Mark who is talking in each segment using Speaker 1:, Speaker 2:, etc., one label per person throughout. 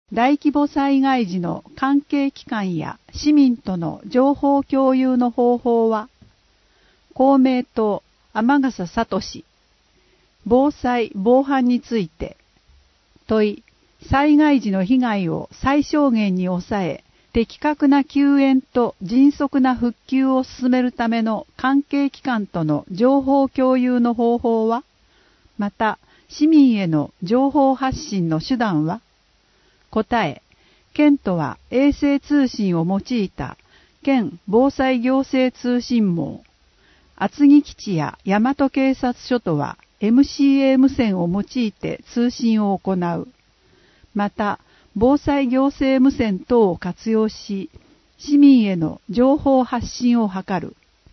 Speaker 1: 大規模災害時の関係機関や市民との情報共有の方法は、公明党天笠聡、防災・防犯について、問い、災害時の被害を最小限に抑え、的確な救援と迅速な復旧を進めるための関係機関との情報共有の方法は、また、市民への情報発信の手段は、答え、県とは衛星通信を用いた県防災行政通信網、厚木基地や大和警察署とは MCA 無線を用いて通信を行う。また、防災行政無線等を活用し、市民への情報発信を図る。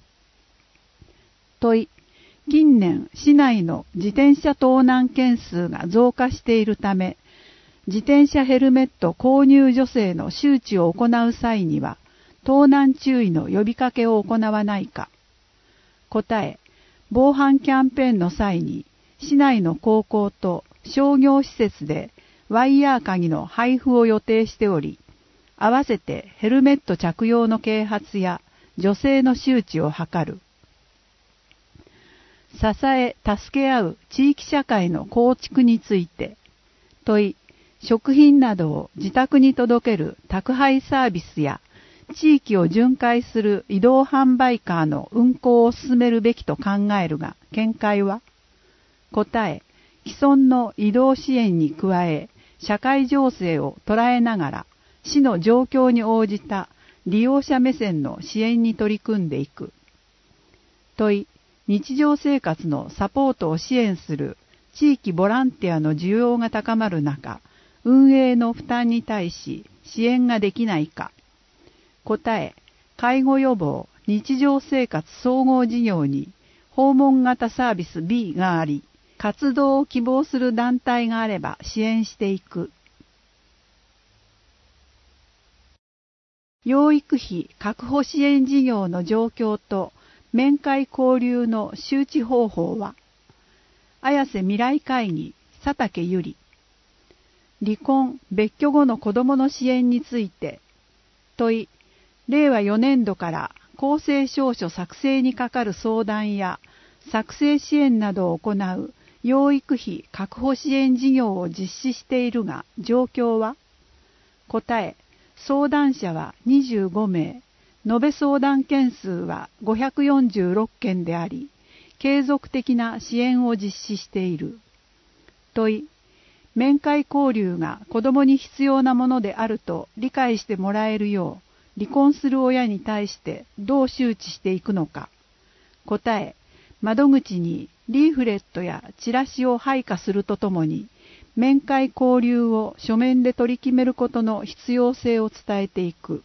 Speaker 1: 問い、近年市内の自転車盗難件数が増加しているため、自転車ヘルメット購入助成の周知を行う際には、盗難注意の呼びかけを行わないか。答え、防犯キャンペーンの際に、市内の高校と商業施設でワイヤー鍵の配布を予定しており、合わせてヘルメット着用の啓発や助成の周知を図る。支え、助け合う地域社会の構築について、問い、食品などを自宅に届ける宅配サービスや地域を巡回する移動販売カーの運行を進めるべきと考えるが、見解は？答え、既存の移動支援に加え、社会情勢を捉えながら、市の状況に応じた利用者目線の支援に取り組んでいく。問い、日常生活のサポートを支援する地域ボランティアの需要が高まる中、運営の負担に対し支援ができないか。答え、介護予防、日常生活総合事業に訪問型サービス B があり、活動を希望する団体があれば支援していく。養育費確保支援事業の状況と面会交流の周知方法は、綾瀬未来会議佐竹由里。離婚・別居後の子どもの支援について、問い、令和4年度から公正証書作成にかかる相談や作成支援などを行う養育費確保支援事業を実施しているが、状況は？答え、相談者は25名、延べ相談件数は546件であり、継続的な支援を実施している。問い、面会交流が子どもに必要なものであると理解してもらえるよう、離婚する親に対してどう周知していくのか。答え、窓口にリーフレットやチラシを配下するとともに、面会交流を書面で取り決めることの必要性を伝えていく。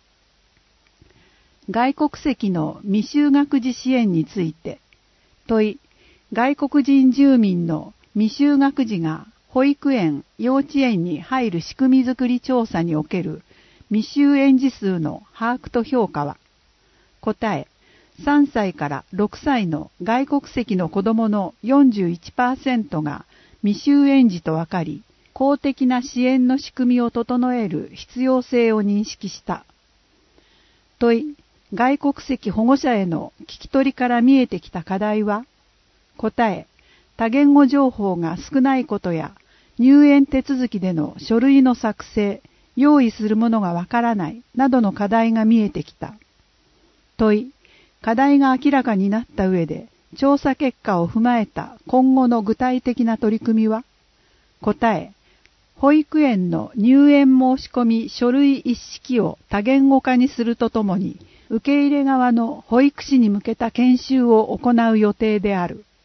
Speaker 1: 外国籍の未就学児支援について、問い、外国人住民の未就学児が保育園・幼稚園に入る仕組みづくり調査における未就園児数の把握と評価は？答え、3歳から6歳の外国籍の子どもの 41% が未就園児と分かり、公的な支援の仕組みを整える必要性を認識した。問い、外国籍保護者への聞き取りから見えてきた課題は？答え、多言語情報が少ないことや、入園手続きでの書類の作成、用意するものがわからないなどの課題が見えてきた。問い、課題が明らかになった上で、調査結果を踏まえた今後の具体的な取り組みは？答え、保育園の入園申し込み書類一式を多言語化にするとともに、受け入れ側の保育士に向けた研修を行う予定である。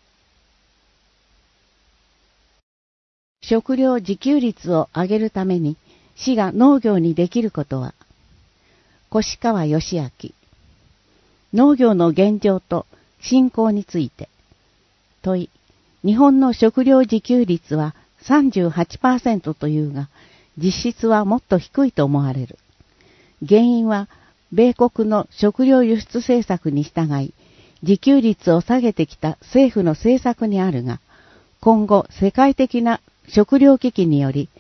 Speaker 2: 食料自給率を上げるために市が農業にできることは？越川義明。農業の現状と振興について。問い、日本の食料自給率は 38% というが、実質はもっと低いと思われる。原因は、米国の食料輸出政策に従い、自給率を下げてきた政府の政策にあるが、今後世界的な食糧危機により、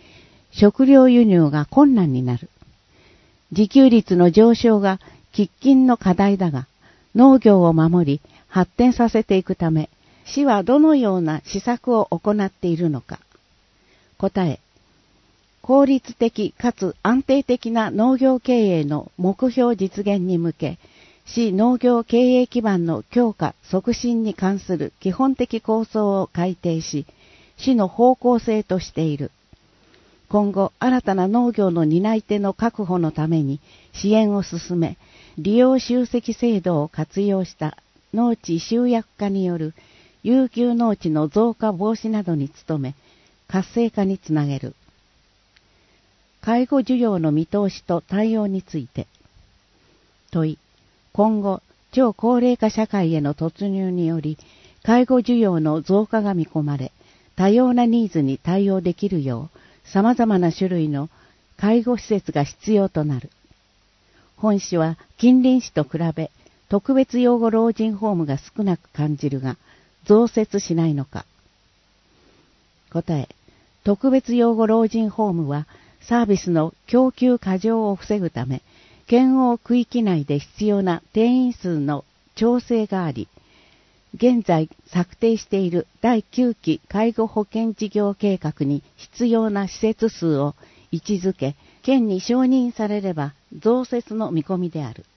Speaker 2: 食料輸入が困難になる。自給率の上昇が喫緊の課題だが、農業を守り発展させていくため、市はどのような施策を行っているのか。答え、効率的かつ安定的な農業経営の目標実現に向け、市農業経営基盤の強化促進に関する基本的構想を改定し、市の方向性としている。今後、新たな農業の担い手の確保のために支援を進め、利用集積制度を活用した農地集約化による遊休農地の増加防止などに努め、活性化につなげる。介護需要の見通しと対応について。問い、今後、超高齢化社会への突入により、介護需要の増加が見込まれ、多様なニーズに対応できるよう、様々な種類の介護施設が必要となる。本市は近隣市と比べ、特別養護老人ホームが少なく感じるが、増設しないのか。答え、特別養護老人ホームは、サービスの供給過剰を防ぐため、県央区域内で必要な定員数の調整があり、現在策定している第9期介護保険事業計画に必要な施設数を位置づけ、県に承認されれば増設の見込みである。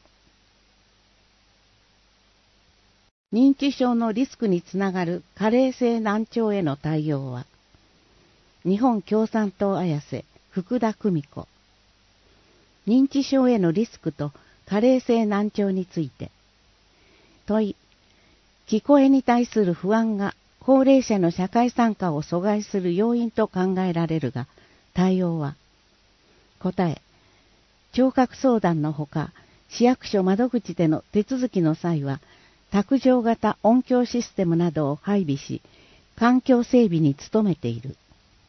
Speaker 2: 認知症のリスクにつながる加齢性難聴への対応は、日本共産党綾瀬福田久美子。認知症へのリスクと加齢性難聴について。問い、聞こえに対する不安が高齢者の社会参加を阻害する要因と考えられるが、対応は。答え、聴覚相談のほか、市役所窓口での手続きの際は、卓上型音響システムなどを配備し、環境整備に努めている。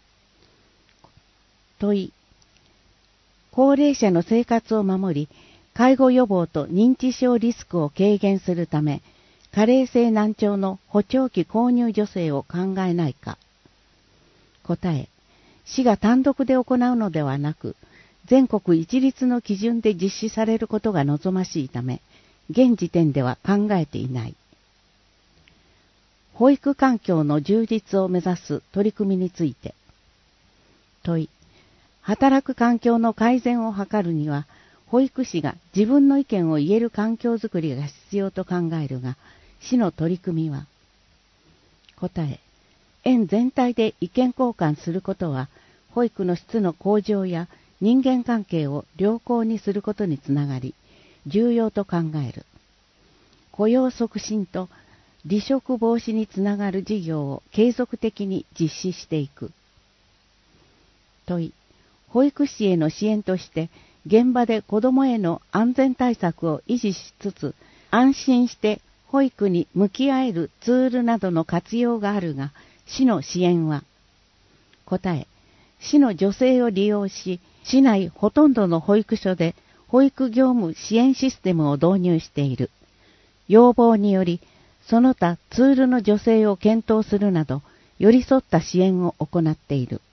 Speaker 2: 問い、高齢者の生活を守り、介護予防と認知症リスクを軽減するため、加齢性難聴の補聴器購入助成を考えないか。答え、市が単独で行うのではなく、全国一律の基準で実施されることが望ましいため、現時点では考えていない。保育環境の充実を目指す取り組みについて。問い、働く環境の改善を図るには、保育士が自分の意見を言える環境づくりが必要と考えるが、市の取り組みは。答え、園全体で意見交換することは、保育の質の向上や人間関係を良好にすることにつながり、重要と考える。雇用促進と離職防止につながる事業を継続的に実施していく。問い、保育士への支援として、現場で子どもへの安全対策を維持しつつ、安心して保育に向き合えるツールなどの活用があるが、市の支援は。答え、市の助成を利用し、市内ほとんどの保育所で保育業務支援システムを導入している。要望により、その他ツールの助成を検討するなど、寄り添った支援を行っている。